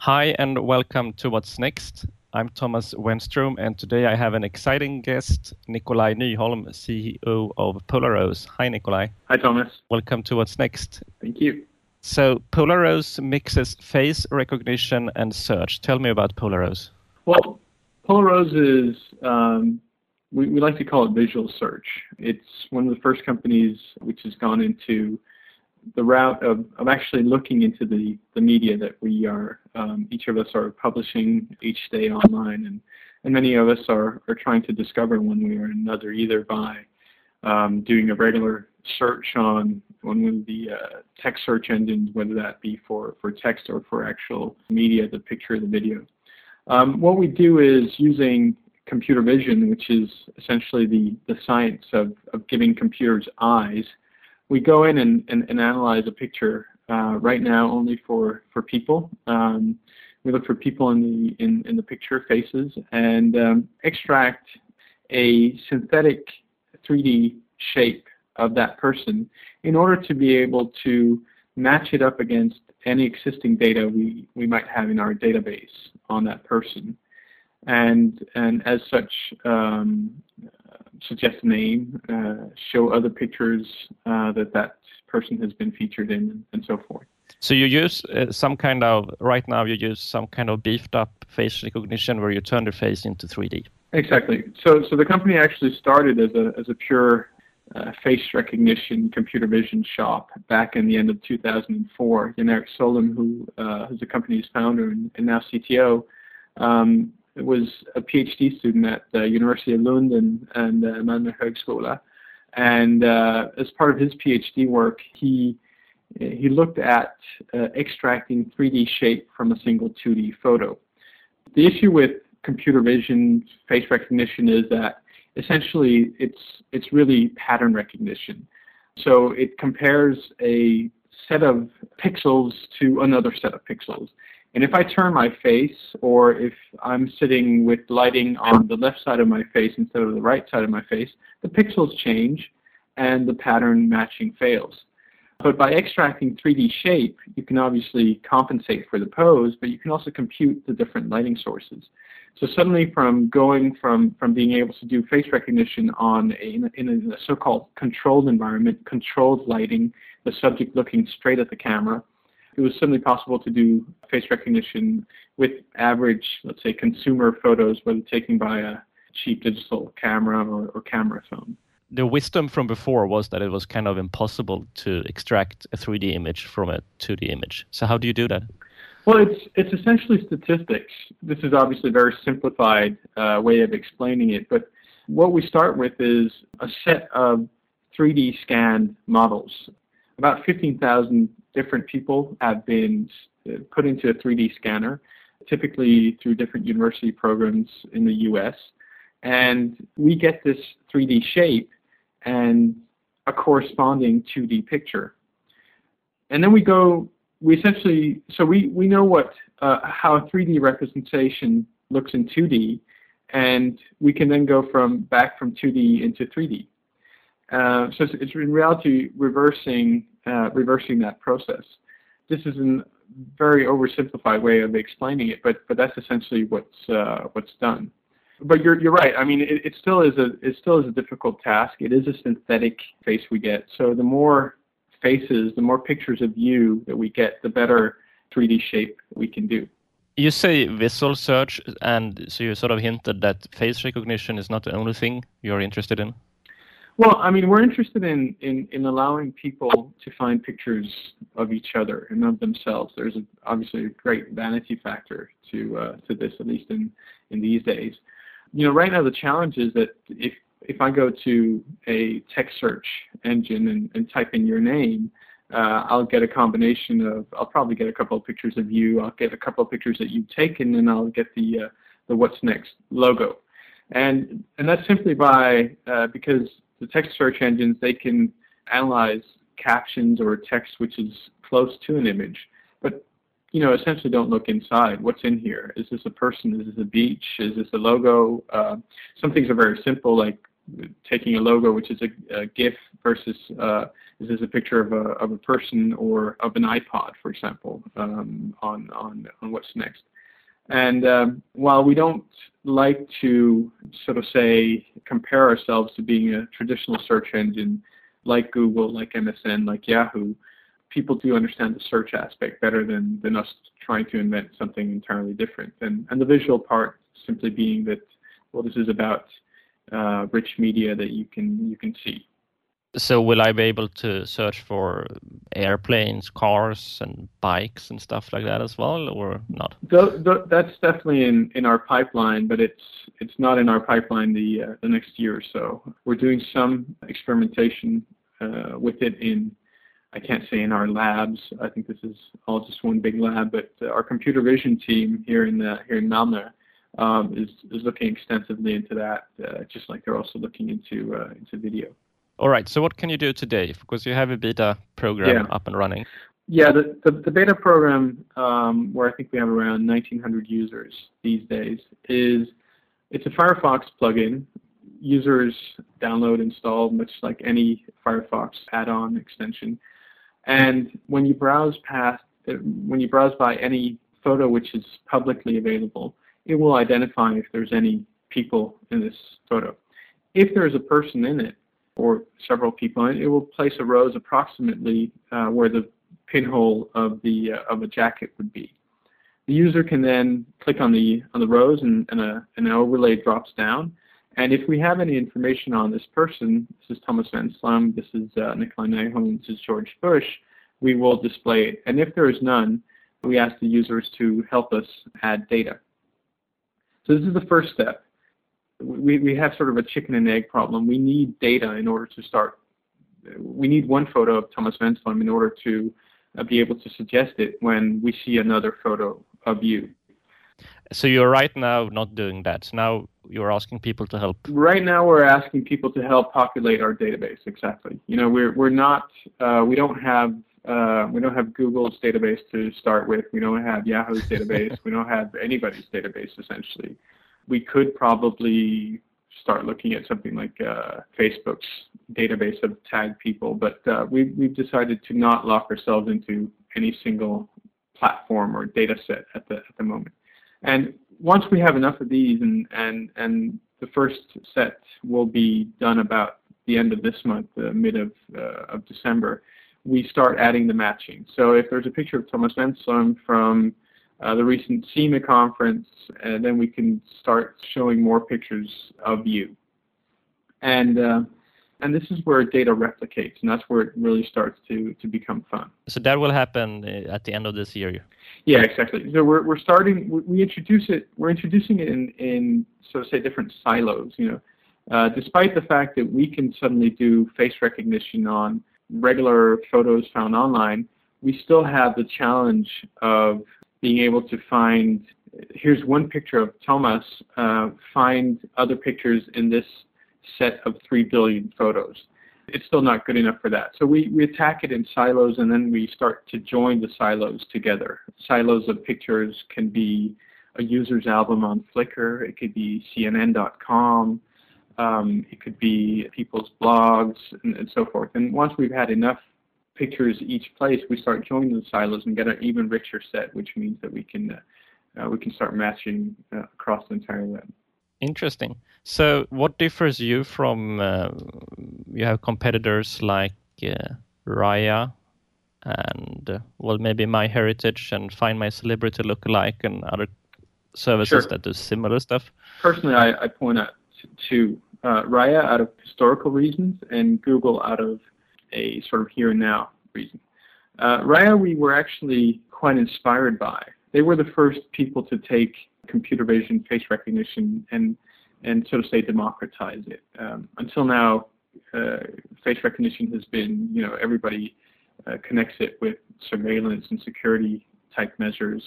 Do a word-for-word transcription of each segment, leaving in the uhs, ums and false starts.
Hi and welcome to What's Next. I'm Thomas Wenström and today I have an exciting guest, Nikolaj Nyholm, C E O of Polarose. Hi Nikolaj. Hi Thomas. Welcome to What's Next. Thank you. So Polarose mixes face recognition and search. Tell me about Polarose. Well, Polarose is, um, we, we like to call it visual search. It's one of the first companies which has gone into the route of, of actually looking into the, the media that we are, um, each of us are publishing each day online, and, and many of us are, are trying to discover one way or another, either by um, doing a regular search on one of the uh, text search engines, whether that be for, for text or for actual media, the picture, the video. Um, what we do is using computer vision, which is essentially the, the science of, of giving computers eyes. We go in and, and, and analyze a picture uh, right now only for, for people. Um, we look for people in the, in, in the picture, faces, and um, extract a synthetic three D shape of that person in order to be able to match it up against any existing data we, we might have in our database on that person. And, and as such, um, suggest a name, uh, show other pictures uh, that that person has been featured in, and so forth. So you use uh, some kind of, right now you use some kind of beefed up face recognition where you turn the face into three D. Exactly. So so the company actually started as a, as a pure uh, face recognition computer vision shop back in the end of two thousand four. Jan Erik Solheim, who uh, is the company's founder and, and now C T O, um, was a PhD student at the University of Lund and, and uh, Malmö Högskola. And uh, as part of his PhD work, he he looked at uh, extracting three D shape from a single two D photo. The issue with computer vision face recognition is that essentially it's it's really pattern recognition. So it compares a set of pixels to another set of pixels. And if I turn my face, or if I'm sitting with lighting on the left side of my face instead of the right side of my face, the pixels change and the pattern matching fails. But by extracting three D shape, you can obviously compensate for the pose, but you can also compute the different lighting sources. So suddenly from going from, from being able to do face recognition on a, in a so-called controlled environment, controlled lighting, the subject looking straight at the camera, it was suddenly possible to do face recognition with average, let's say, consumer photos, whether taken by a cheap digital camera or, or camera phone. The wisdom from before was that it was kind of impossible to extract a three D image from a two D image. So how do you do that? Well, it's it's essentially statistics. This is obviously a very simplified uh, way of explaining it, but what we start with is a set of three D scanned models. About fifteen thousand different people have been put into a three D scanner, typically through different university programs in the U S, and we get this three D shape and a corresponding two D picture. And then we go, we essentially, so we, we know what uh, how a three D representation looks in two D, and we can then go from back from two D into three D. Uh, so it's, it's in reality reversing uh, reversing that process. This is a very oversimplified way of explaining it, but but that's essentially what's uh, what's done. But you're you're right. I mean, it, it still is a it still is a difficult task. It is a synthetic face we get. So the more faces, the more pictures of you that we get, the better three D shape we can do. You say visual search, and so you sort of hinted that face recognition is not the only thing you're interested in. Well, I mean, we're interested in, in, in allowing people to find pictures of each other and of themselves. There's a, obviously a great vanity factor to uh, to this, at least in, in these days. You know, right now the challenge is that if if I go to a text search engine and, and type in your name, uh, I'll get a combination of, I'll probably get a couple of pictures of you, I'll get a couple of pictures that you've taken, and I'll get the uh, the What's Next logo. And and that's simply by, uh, because the text search engines, they can analyze captions or text which is close to an image, but you know, essentially don't look inside. What's in here? Is this a person? Is this a beach? Is this a logo? Uh, some things are very simple, like taking a logo which is a, a GIF versus uh, is this a picture of a of a person or of an iPod, for example, um, on on on what's next. And um, while we don't like to sort of say compare ourselves to being a traditional search engine like Google, like M S N, like Yahoo, people do understand the search aspect better than, than us trying to invent something entirely different. And, and the visual part simply being that, well, this is about uh, rich media that you can you can see. So will I be able to search for airplanes, cars, and bikes and stuff like that as well, or not? The, the, that's definitely in, in our pipeline, but it's it's not in our pipeline the uh, the next year or so. We're doing some experimentation uh, with it in, I can't say in our labs. I think this is all just one big lab, but uh, our computer vision team here in the, here in Malmö um, is is looking extensively into that, uh, just like they're also looking into uh, into video. All right. So what can you do today? Because you have a beta program yeah. up and running. Yeah, the, the, the beta program, um, where I think we have around nineteen hundred users these days, is it's a Firefox plugin. Users download, install, much like any Firefox add-on extension. And when you browse past, when you browse by any photo which is publicly available, it will identify if there's any people in this photo. If there's a person in it, or several people in it, it will place a rose approximately uh, where the pinhole of the uh, of a jacket would be. The user can then click on the on the rose, and, and a, an overlay drops down. And if we have any information on this person, this is Thomas Wenström, this is uh, Nikolai Nyholm, this is George Bush, we will display it. And if there is none, we ask the users to help us add data. So this is the first step. We, we have sort of a chicken and egg problem. We need data in order to start. We need one photo of Thomas Wenström in order to uh, be able to suggest it when we see another photo of you. So you're right now not doing that. Now you're asking people to help. Right now we're asking people to help populate our database. Exactly. You know, we're we're not. Uh, we don't have. Uh, we don't have Google's database to start with. We don't have Yahoo's database. We don't have anybody's database, essentially. We could probably start looking at something like uh, Facebook's database of tagged people, but uh, we, we've decided to not lock ourselves into any single platform or data set at the, at the moment. And once we have enough of these, and, and, and the first set will be done about the end of this month, the mid of, uh, of December, we start adding the matching. So if there's a picture of Thomas Wenström from Uh, the recent SEMA conference, and then we can start showing more pictures of you. And uh, and this is where data replicates, and that's where it really starts to, to become fun. So that will happen at the end of this year? Yeah, exactly. So we're we're starting. We, we introduce it. We're introducing it in in so to say different silos. You know, uh, despite the fact that we can suddenly do face recognition on regular photos found online, we still have the challenge of being able to find, here's one picture of Thomas, uh, find other pictures in this set of three billion photos. It's still not good enough for that. So we, we attack it in silos, and then we start to join the silos together. Silos of pictures can be a user's album on Flickr, it could be C N N dot com, um, it could be people's blogs, and, and so forth. And once we've had enough pictures each place, we start joining the silos and get an even richer set, which means that we can uh, uh, we can start matching uh, across the entire web. Interesting. So what differs you from, uh, you have competitors like uh, Raya and, uh, well, maybe MyHeritage and Find My Celebrity Lookalike and other services Sure. that do similar stuff? Personally, I, I point out to uh, Raya out of historical reasons and Google out of a sort of here and now reason. Uh, Raya we were actually quite inspired by. They were the first people to take computer vision, face recognition, and and so to say democratize it. Um, until now, uh, face recognition has been, you know, everybody uh, connects it with surveillance and security type measures.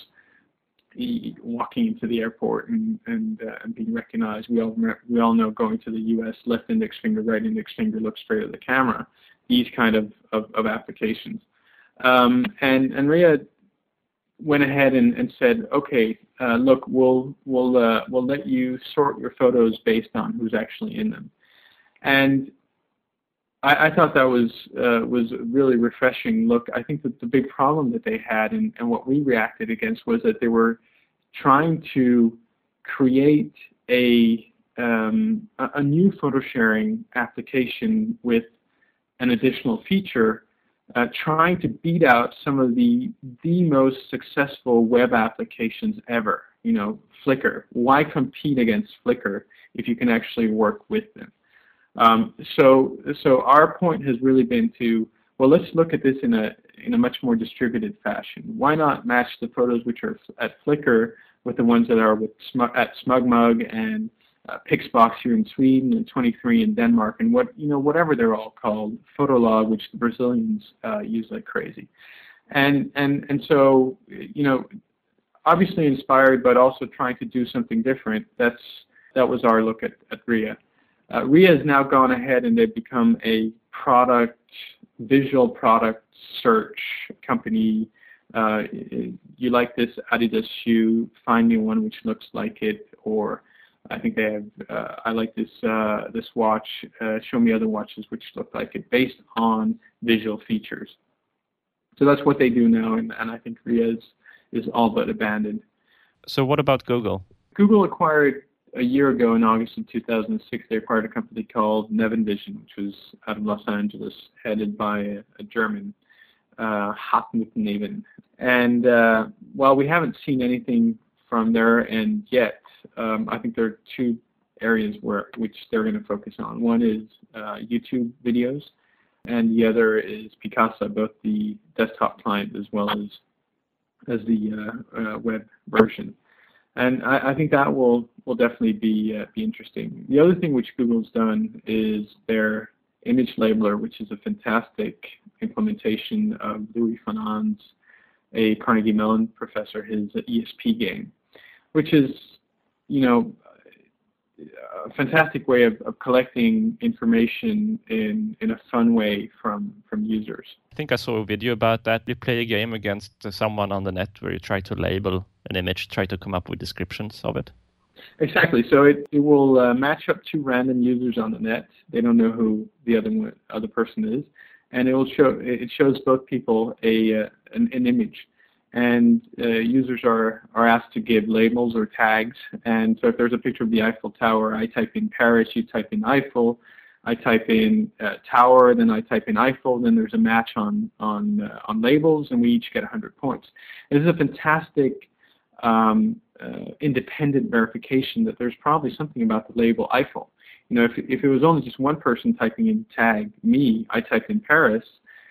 E- walking into the airport and and, uh, and being recognized. We all we all know going to the U S left index finger, right index finger, look straight at the camera. These kind of of, of applications. Um, and and Raya went ahead and, and said, okay, uh, look, we'll we'll uh, we'll let you sort your photos based on who's actually in them. And I, I thought that was uh, was a really refreshing look. I think that the big problem that they had, and, and what we reacted against, was that they were trying to create a um, a, a new photo sharing application with an additional feature, uh, trying to beat out some of the the most successful web applications ever. You know, Flickr. Why compete against Flickr if you can actually work with them? Um, so, so our point has really been to, well, let's look at this in a in a much more distributed fashion. Why not match the photos which are at Flickr with the ones that are with Smug, at SmugMug and uh, Pixbox here in Sweden and twenty-three in Denmark, and what you know whatever they're all called, Fotolog, which the Brazilians uh, use like crazy, and and and so you know, obviously inspired, but also trying to do something different. That's that was our look at at R I A. Uh, R I A has now gone ahead and they've become a product, visual product search company. Uh, you like this Adidas shoe, find me one which looks like it, or I think they have, uh, I like this uh, this watch, uh, show me other watches which look like it, based on visual features. So that's what they do now, and, and I think R I A is, is all but abandoned. So what about Google? Google acquired a year ago, in August of two thousand six, they acquired a company called Neven Vision, which was out of Los Angeles, headed by a, a German, uh, Hartmut Neven. And uh, while we haven't seen anything from their end yet, um, I think there are two areas where which they're going to focus on. One is uh, YouTube videos, and the other is Picasa, both the desktop client as well as as the uh, uh, web version. And I, I think that will, will definitely be uh, be interesting. The other thing which Google's done is their image labeler, which is a fantastic implementation of Louis Fanon's, a Carnegie Mellon professor, his E S P game, which is, you know, a fantastic way of, of collecting information in, in a fun way from, from users. I think I saw a video about that. You play a game against someone on the net where you try to label an image, try to come up with descriptions of it. Exactly. So it, it will uh, match up two random users on the net. They don't know who the other one, other person is, and it will show. It shows both people a uh, an, an image, and uh, users are are asked to give labels or tags. And so if there's a picture of the Eiffel Tower, I type in Paris, you type in Eiffel. I type in uh, tower, then I type in Eiffel, then there's a match on on uh, on labels, and we each get one hundred points. This is a fantastic um, uh, independent verification that there's probably something about the label Eiffel. You know, if if it was only just one person typing in tag me, I typed in Paris,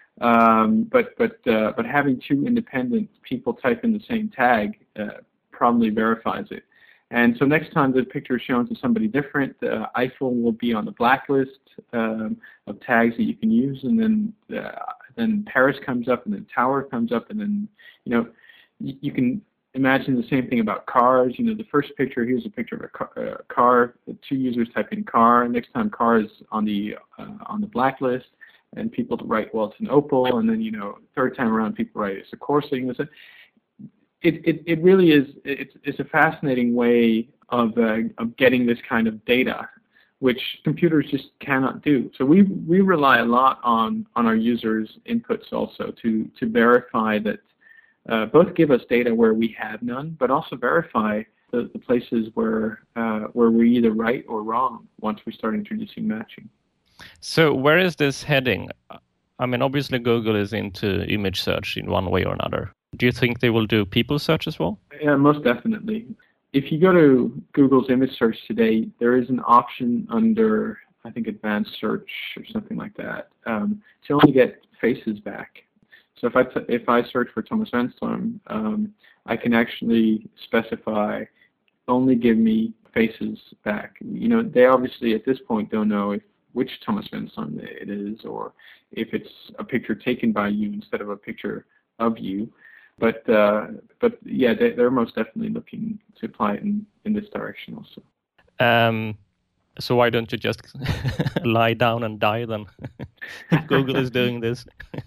um, but but uh, but having two independent people type in the same tag uh, probably verifies it. And so next time the picture is shown to somebody different, uh, Eiffel will be on the blacklist um, of tags that you can use, and then uh, then Paris comes up, and then Tower comes up, and then you know you, you can imagine the same thing about cars. You know, the first picture, here's a picture of a car. Uh, car. The two users type in car. Next time, car is on the uh, on the blacklist, and people write, well, it's an Opel, and then you know, third time around, people write it's a Corsa. You know, so It, it, it really is, it's, it's a fascinating way of, uh, of getting this kind of data, which computers just cannot do. So we, we rely a lot on, on our users' inputs also to, to verify that, uh, both give us data where we have none, but also verify the, the places where, uh, where we're either right or wrong once we start introducing matching. So where is this heading? I mean, obviously Google is into image search in one way or another. Do you think they will do people search as well? Yeah, most definitely. If you go to Google's image search today, there is an option under, I think, advanced search or something like that, um, to only get faces back. So if I, t- if I search for Thomas Wenström, um, I can actually specify only give me faces back. You know, they obviously at this point don't know if which Thomas Wenström it is, or if it's a picture taken by you instead of a picture of you. But uh, but yeah, they, they're most definitely looking to apply it in, in this direction also. Um, so why don't you just lie down and die then? If Google is doing this.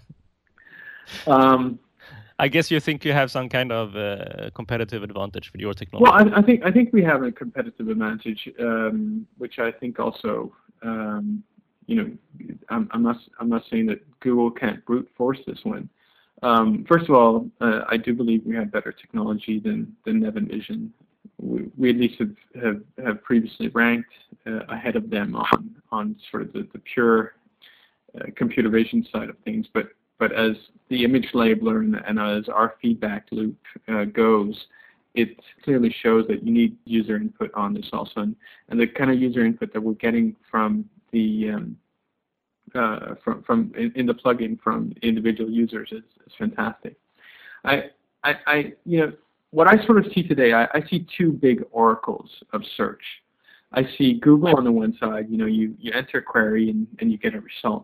um, I guess you think you have some kind of uh, competitive advantage with your technology. Well, I, I think I think we have a competitive advantage, um, which I think also um, you know, I'm, I'm not I'm not saying that Google can't brute force this one. Um, first of all, uh, I do believe we have better technology than than Nevin Vision. We, we at least have have, have previously ranked uh, ahead of them on on sort of the, the pure uh, computer vision side of things. But but as the image labeler and, and as our feedback loop uh, goes, it clearly shows that you need user input on this also, and, and the kind of user input that we're getting from the um, uh, from from in, in the plugin from individual users is, is fantastic. I, I I you know what I sort of see today, I, I see two big oracles of search. I see Google on the one side, you know, you, you enter a query and, and you get a result.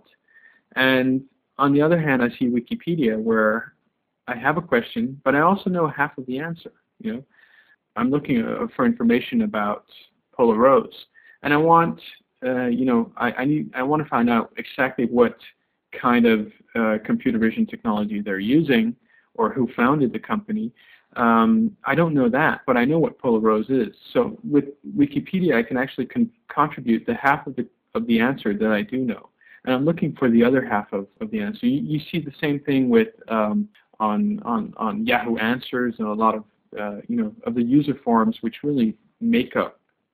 And on the other hand, I see Wikipedia where I have a question, but I also know half of the answer. You know, I'm looking uh, for information about polar rose, and I want, uh, you know, I, I need, I want to find out exactly what kind of uh, computer vision technology they're using, or who founded the company. Um, I don't know that, but I know what polar rose is. So with Wikipedia, I can actually con contribute the half of the of the answer that I do know, and I'm looking for the other half of, of the answer. You, you see the same thing with um, on on on Yahoo Answers and a lot of Uh, you know, of the user forums, which really make up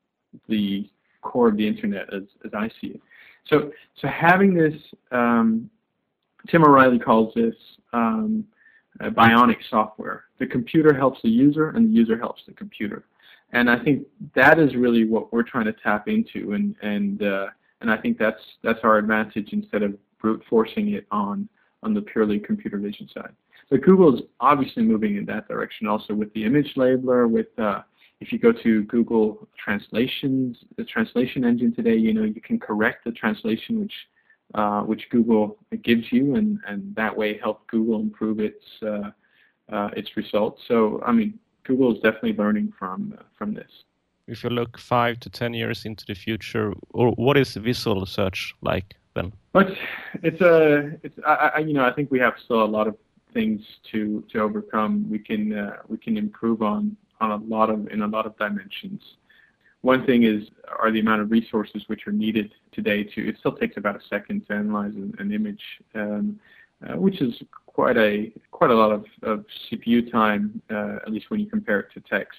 the core of the internet as, as I see it. So, so having this, um, Tim O'Reilly calls this um, uh, bionic software. The computer helps the user, and the user helps the computer. And I think that is really what we're trying to tap into, and and uh, and I think that's that's our advantage instead of brute forcing it on on the purely computer vision side. But Google is obviously moving in that direction also with the image labeler, with uh, if you go to Google Translations, the translation engine today, you know, you can correct the translation which uh, which Google gives you, and, and that way help Google improve its uh, uh, its results. So, I mean, Google is definitely learning from uh, from this. If you look five to ten years into the future, or what is visual search like then? But it's a, it's I, I you know, I think we have still a lot of things to to overcome. We can uh, we can improve on on a lot of in a lot of dimensions. One thing is are the amount of resources which are needed today to. It still takes about a second to analyze an, an image, um, uh, which is quite a quite a lot of, of C P U time, uh, at least when you compare it to text.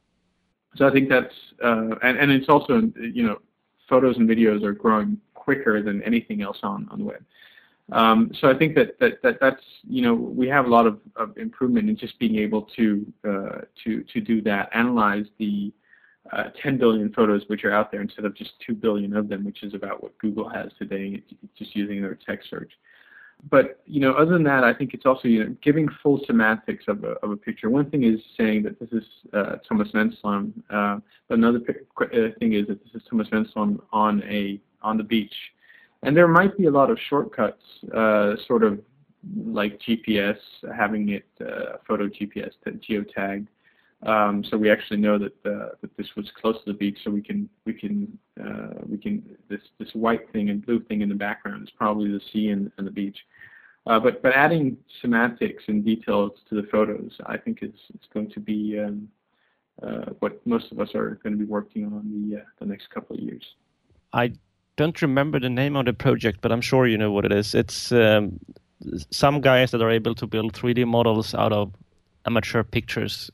So I think that's uh, and and it's also, you know, photos and videos are growing quicker than anything else on on the web. Um, so I think that, that, that that's, you know, we have a lot of, of improvement in just being able to uh, to to do that, analyze the uh, ten billion photos which are out there instead of just two billion of them, which is about what Google has today, just using their text search. But, you know, other than that, I think it's also, you know, giving full semantics of a, of a picture. One thing is saying that this is uh, Thomas Venslom, uh, but another thing is that this is Thomas Venslom on a on the beach. And there might be a lot of shortcuts, uh, sort of like G P S, having it uh, photo G P S geotagged, um, so we actually know that uh, that this was close to the beach. So we can we can uh, we can this this white thing and blue thing in the background is probably the sea and, and the beach. Uh, but but adding semantics and details to the photos, I think is is going to be um, uh, what most of us are going to be working on the uh, the next couple of years. I don't remember the name of the project, but I'm sure you know what it is. It's um, some guys that are able to build three D models out of amateur pictures.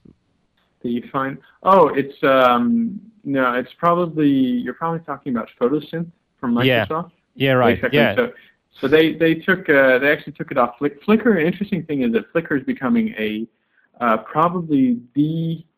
Do you find? Oh, it's um, no, it's probably you're probably talking about Photosynth from Microsoft. Yeah, yeah, right. Basically. Yeah. So, so they they took uh, they actually took it off Flick Flickr. An interesting thing is that Flickr is becoming a uh, probably the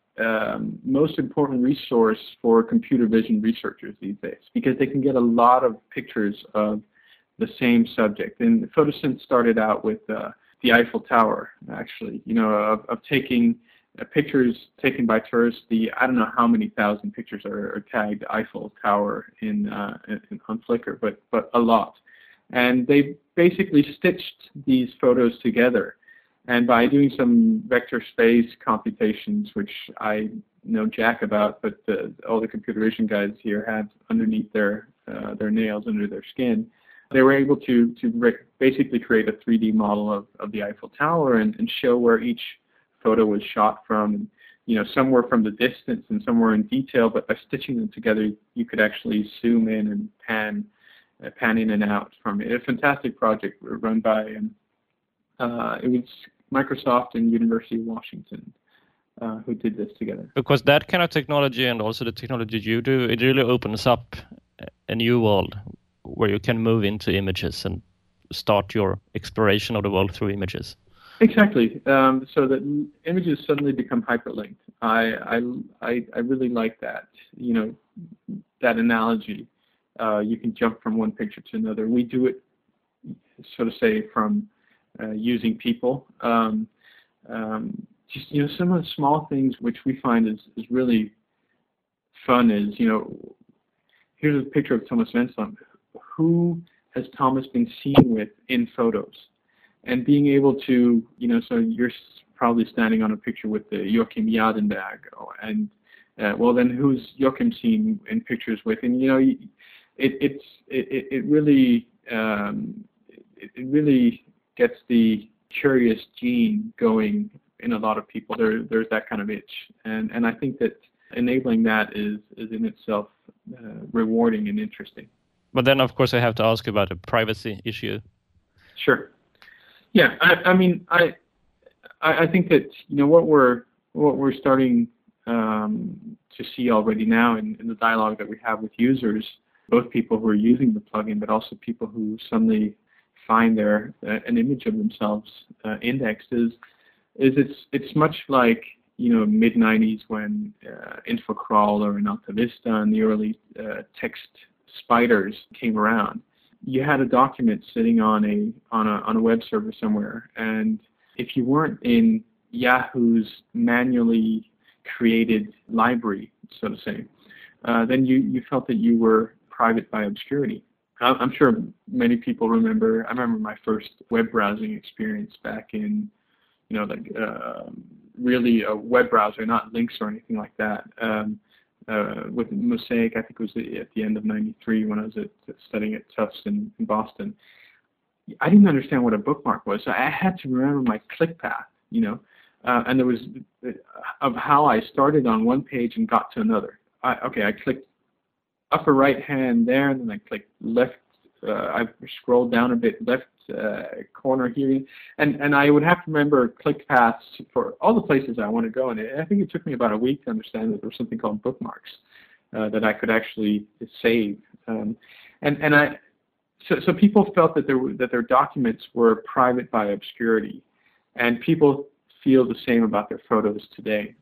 Um, most important resource for computer vision researchers these days, because they can get a lot of pictures of the same subject. And Photosynth started out with uh, the Eiffel Tower, actually, you know, of, of taking uh, pictures taken by tourists. The I don't know how many thousand pictures are, are tagged Eiffel Tower in, uh, in on Flickr, but but a lot. And they basically stitched these photos together. And by doing some vector space computations, which I know jack about, but the, all the computer vision guys here have underneath their uh, their nails under their skin, they were able to to basically create a three D model of, of the Eiffel Tower and, and show where each photo was shot from. And, you know, some were from the distance and some were in detail, but by stitching them together, you could actually zoom in and pan uh, pan in and out from it. A fantastic project run by, um, uh, it was Microsoft and University of Washington uh, who did this together. Because that kind of technology and also the technology you do, it really opens up a new world where you can move into images and start your exploration of the world through images. Exactly. Um, so that images suddenly become hyperlinked. I, I, I, I really like that, you know, that analogy. Uh, you can jump from one picture to another. We do it, so to say, from uh, using people. Um, um, just, you know, some of the small things which we find is, is really fun is, you know, here's a picture of Thomas Wenslund. Who has Thomas been seen with in photos? And being able to, you know, so you're probably standing on a picture with the Joachim Jardenberg, and uh, well, then who's Joachim seen in pictures with? And you know, it it's it, it really um, it, it really gets the curious gene going in a lot of people. There there's that kind of itch, and and I think that enabling that is is in itself uh, rewarding and interesting. But then, of course, I have to ask about a privacy issue. Sure. Yeah, I, I mean, I, I think that you know what we're what we're starting um, to see already now in, in the dialogue that we have with users, both people who are using the plugin, but also people who suddenly find their uh, an image of themselves uh, indexed, is is it's it's much like you know mid nineties when uh, InfoCrawler and AltaVista and the early uh, text spiders came around. You had a document sitting on a on a on a web server somewhere, and if you weren't in Yahoo's manually created library, so to say, uh, then you, you felt that you were private by obscurity. I'm sure many people remember. I remember my first web browsing experience back in, you know, like uh, really a web browser, not links or anything like that. Um, Uh, with Mosaic, I think it was at the end of ninety-three when I was at, studying at Tufts in, in Boston. I didn't understand what a bookmark was, so I had to remember my click path, you know, uh, and there was uh, of how I started on one page and got to another. I, okay, I clicked upper right hand there, and then I clicked left. Uh, I scrolled down a bit, left uh, corner here, and and I would have to remember click paths for all the places I want to go. And it, I think it took me about a week to understand that there was something called bookmarks uh, that I could actually save. Um, and and I so so people felt that there were, that their documents were private by obscurity, and people feel the same about their photos today.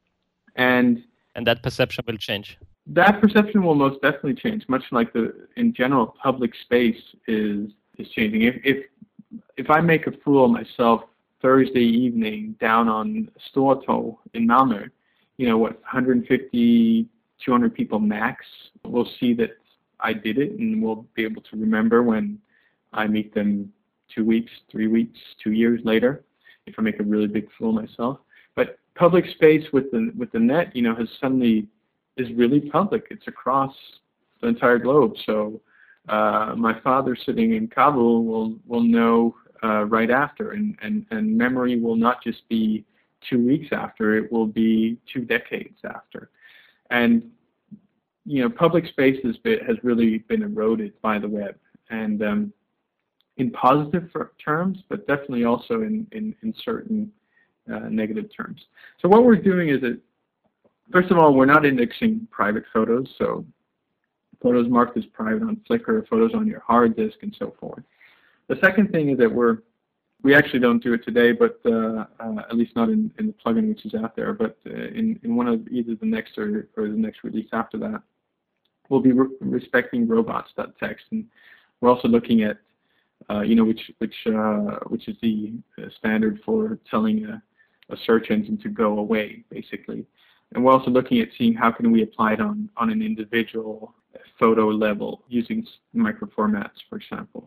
And and that perception will change. That perception will most definitely change, much like the in general public space is is changing. If if if I make a fool of myself Thursday evening down on Stortorget in Malmö, you know what, one hundred fifty, two hundred people max will see that I did it, and will be able to remember when I meet them two weeks, three weeks, two years later, if I make a really big fool of myself. But public space with the with the net, you know, has suddenly is really public. It's across the entire globe. So uh, my father sitting in Kabul will will know uh, right after, and, and, and memory will not just be two weeks after, it will be two decades after. And you know, public space has, been, has really been eroded by the web, and um, in positive terms, but definitely also in, in, in certain uh, negative terms. So what we're doing is that, first of all, we're not indexing private photos, so photos marked as private on Flickr, photos on your hard disk, and so forth. The second thing is that we're, we actually don't do it today, but uh, uh, at least not in, in the plugin which is out there, but uh, in, in one of either the next or, or the next release after that, we'll be re respecting robots.txt, and we're also looking at, uh, you know, which which uh, which is the standard for telling a, a search engine to go away, basically. And we're also looking at seeing how can we apply it on, on an individual photo level using microformats, for example.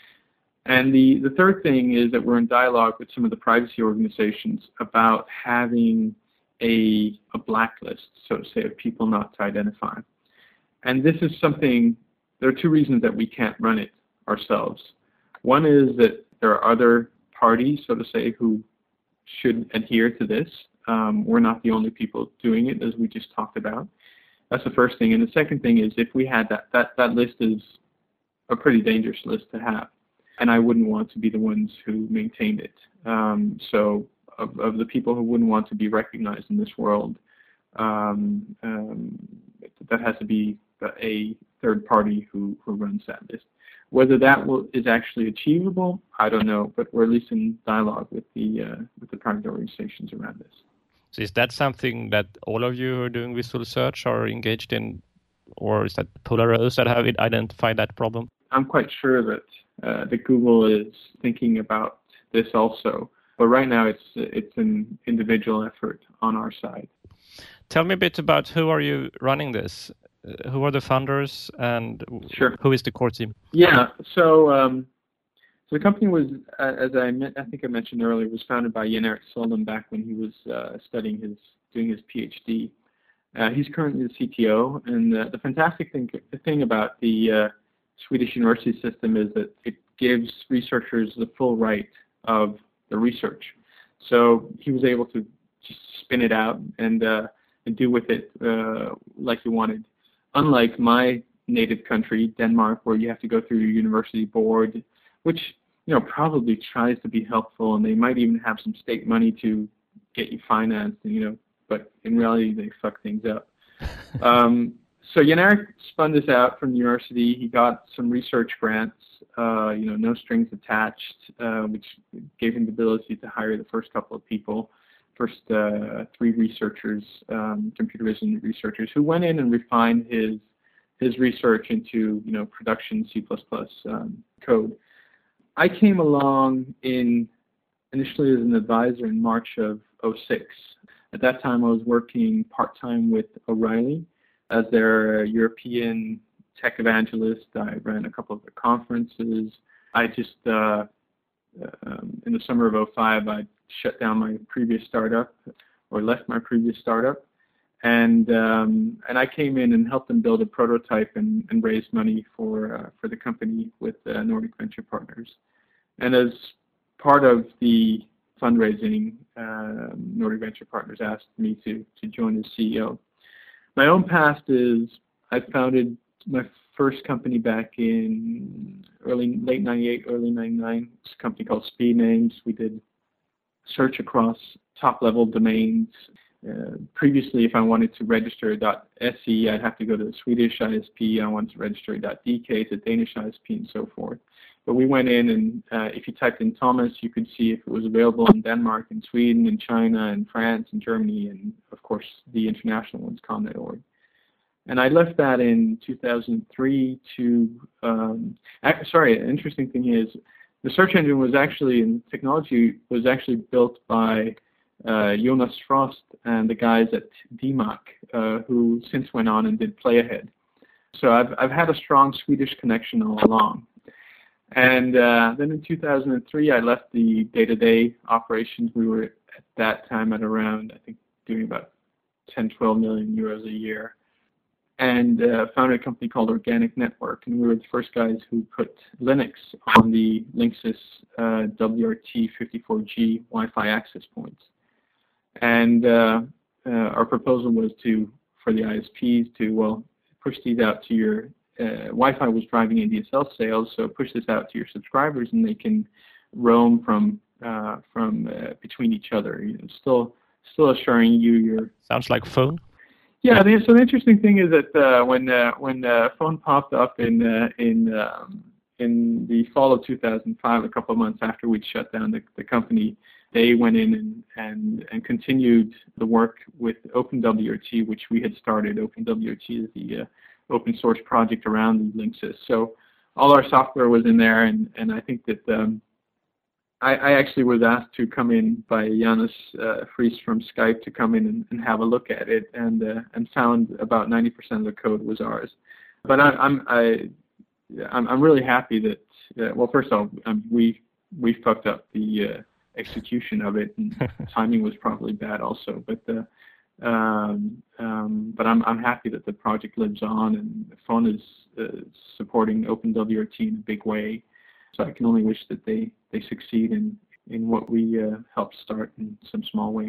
And the, the third thing is that we're in dialogue with some of the privacy organizations about having a, a blacklist, so to say, of people not to identify. And this is something, there are two reasons that we can't run it ourselves. One is that there are other parties, so to say, who should adhere to this. Um, we're not the only people doing it, as we just talked about. That's the first thing. And the second thing is, if we had that, that, that list is a pretty dangerous list to have. And I wouldn't want to be the ones who maintained it. Um, so of, of the people who wouldn't want to be recognized in this world, um, um, that has to be a third party who, who runs that list. Whether that will, is actually achievable, I don't know, but we're at least in dialogue with the uh, with the private organizations around this. So is that something that all of you who are doing visual search are engaged in, or is that Polaris that have identified that problem? I'm quite sure that uh, that Google is thinking about this also, but right now it's it's an individual effort on our side. Tell me a bit about who are you running this? Uh, who are the funders, and sure. who is the core team? Yeah, so um, so the company was, uh, as I me- I think I mentioned earlier, was founded by Jan-Erik Solem back when he was uh, studying his doing his PhD. Uh, he's currently the C T O, and uh, the fantastic thing the thing about the uh, Swedish university system is that it gives researchers the full right of the research. So he was able to just spin it out and uh, and do with it uh, like he wanted. Unlike my native country, Denmark, where you have to go through your university board, which you know probably tries to be helpful, and they might even have some state money to get you financed, you know, but in reality they fuck things up. um, so Jan-Erik spun this out from the university. He got some research grants, uh, you know, no strings attached, uh, which gave him the ability to hire the first couple of people. First uh, three researchers, um, computer vision researchers, who went in and refined his his research into you know production C plus plus um, code. I came along in initially as an advisor in March of oh six. At that time, I was working part time with O'Reilly as their European tech evangelist. I ran a couple of their conferences. I just uh, um, in the summer of oh five, I shut down my previous startup, or left my previous startup, and um, and I came in and helped them build a prototype and, and raise money for uh, for the company with uh, Nordic Venture Partners. And as part of the fundraising, uh, Nordic Venture Partners asked me to to join as C E O. My own past is I founded my first company back in early late ninety-eight, early ninety-nine. It's a company called Speed Names. We did search across top-level domains. Uh, previously, if I wanted to register .se, I'd have to go to the Swedish I S P. I wanted to register .dk, it's a Danish I S P, and so forth. But we went in, and uh, if you typed in Thomas, you could see if it was available in Denmark, and Sweden, and China, and France, and Germany, and of course the international ones, com dot org. And I left that in two thousand three to, um, sorry, an interesting thing is, the search engine was actually, and technology was actually built by uh, Jonas Frost and the guys at D M A C, uh, who since went on and did Play Ahead. So I've I've had a strong Swedish connection all along. And uh, then in two thousand three, I left the day-to-day operations. We were at that time at around, I think, doing about ten, twelve million euros a year. And uh, founded a company called Organic Network, and we were the first guys who put Linux on the Linksys uh, W R T fifty-four G Wi-Fi access points. And uh, uh, our proposal was to, for the I S Ps to, well, push these out to your, uh, Wi-Fi was driving A D S L sales, so push this out to your subscribers, and they can roam from uh, from uh, between each other, you know, still still assuring you your. Sounds like phone. Yeah, the, so the interesting thing is that uh, when uh, when the phone popped up in uh, in um, in the fall of two thousand five, a couple of months after we'd shut down the, the company, they went in and, and and continued the work with OpenWRT, which we had started. OpenWRT is the uh, open source project around Linksys. So all our software was in there, and, and I think that um, I, I actually was asked to come in by Janus uh, Fries from Skype to come in and, and have a look at it, and uh, and found about ninety percent of the code was ours. But I, I'm I, I'm I'm really happy that uh, well, first of all, um, we we fucked up the uh, execution of it, and timing was probably bad also. But uh, um, um, but I'm I'm happy that the project lives on, and the phone is uh, supporting OpenWRT in a big way. So I can only wish that they, they succeed in, in what we uh, helped start in some small way.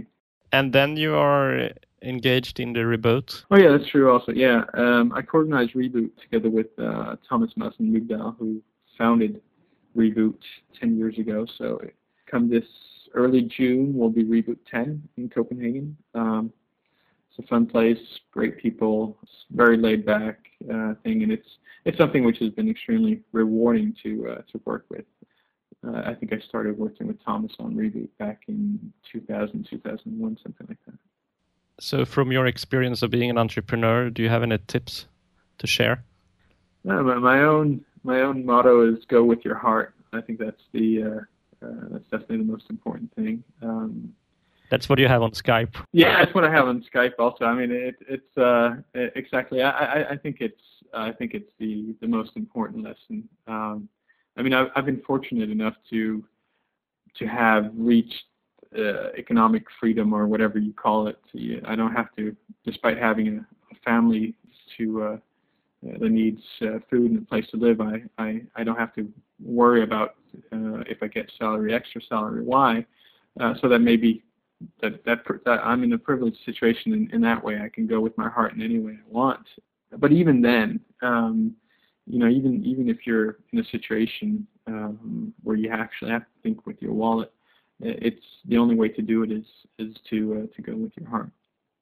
And then you are engaged in the Reboot. Oh yeah, that's true also. Yeah, um, I co-organized Reboot together with uh, Thomas Madsen Mygdal, who founded Reboot ten years ago. So come this early June, we'll be Reboot ten in Copenhagen. Um, it's a fun place, great people, it's very laid back uh, thing, and it's it's something which has been extremely rewarding to uh, to work with. Uh, I think I started working with Thomas on Reboot back in two thousand, two thousand one, something like that. So from your experience of being an entrepreneur, do you have any tips to share? No, my own my own motto is go with your heart. I think that's the uh, uh, that's definitely the most important thing. Um, that's what you have on Skype. Yeah, that's what I have on Skype also. I mean, it, it's uh, exactly. I, I, I think it's I think it's the, the most important lesson. Um, I mean, I've, I've been fortunate enough to to have reached uh, economic freedom, or whatever you call it. I don't have to, despite having a, a family to uh, that needs uh, food and a place to live, I, I, I don't have to worry about uh, if I get salary X or salary Y. Uh, so that maybe that, that that I'm in a privileged situation in, in that way. I can go with my heart in any way I want. But even then, um, you know, even even if you're in a situation um, where you actually have to think with your wallet, it's the only way to do it is is to uh, to go with your heart.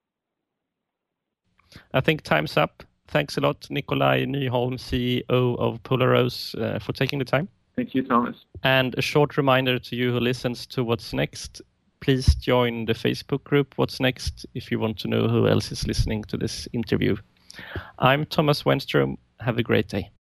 I think time's up. Thanks a lot, Nikolaj Nyholm, C E O of Polarose, uh, for taking the time. Thank you, Thomas. And a short reminder to you who listens to What's Next, please join the Facebook group What's Next if you want to know who else is listening to this interview. I'm Thomas Wenström. Have a great day.